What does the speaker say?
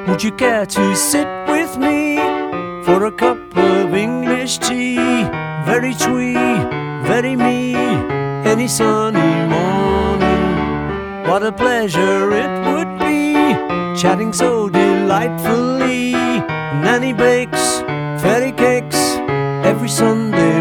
Would you care to sit with me for a cup of English tea? Very twee, very me, any sunny morning. What a pleasure it would be, chatting so delightfully. Nanny bakes fairy cakes every Sunday